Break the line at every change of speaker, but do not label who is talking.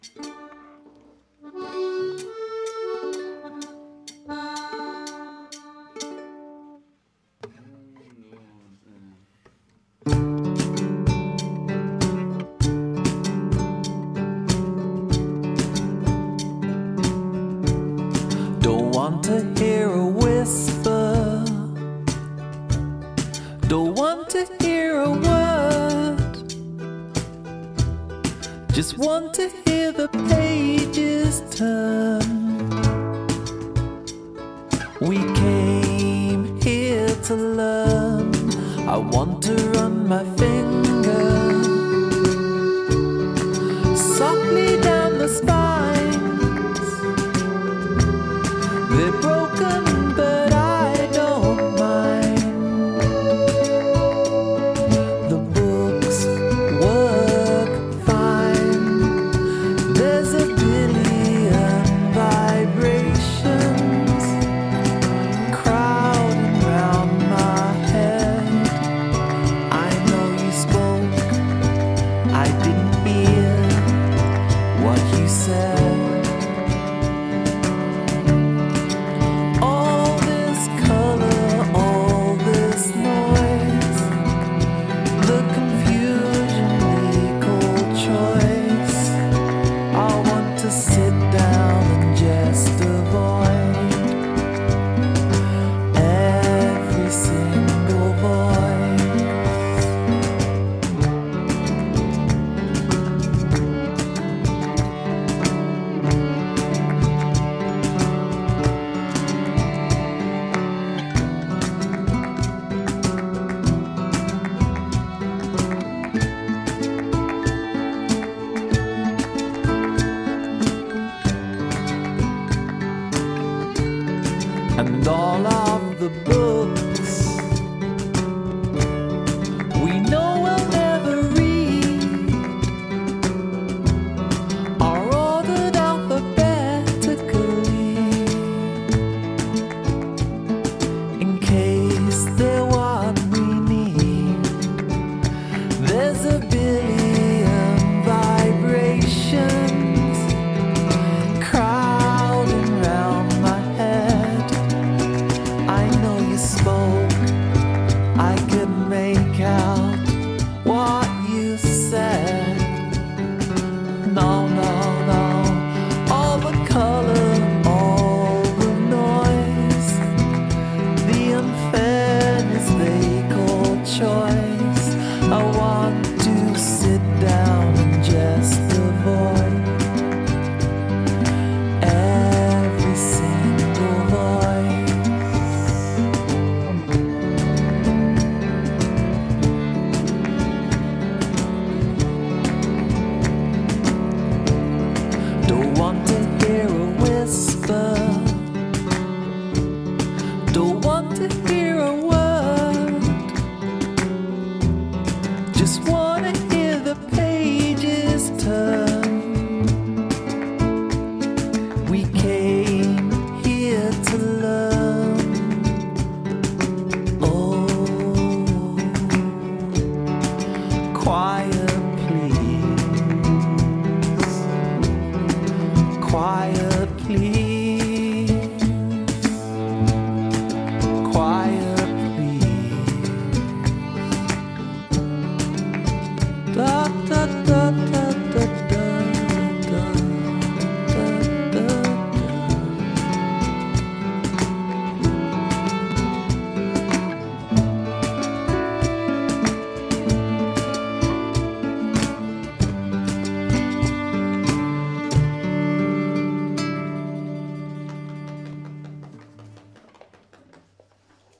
Don't want to hear a whisper, don't want to hear a word, just want to hear the pages turn. We came here to learn. I want to run my finger softly down the spines. They're broken, but I don't mind. The books work fine. There's a billion vibrations crowding round my head. I know you spoke, I didn't hear what you said. All this color, all this noise, the confusion we call choice. I want to sit down and just avoid every single voice. And all of the books we know we'll never read are ordered alphabetically in case they're what we need. There's a billion vibrations crowding round my head. I know you spoke, I couldn't make out what you said. No, no, no. All the color, all the noise, the unfairness they call choice. I want to sit down and just avoid every single voice. Don't want to hear a whisper, don't want to hear a word, just want to hear the pages turn. We came here to learn. Oh, quiet, please. Quiet.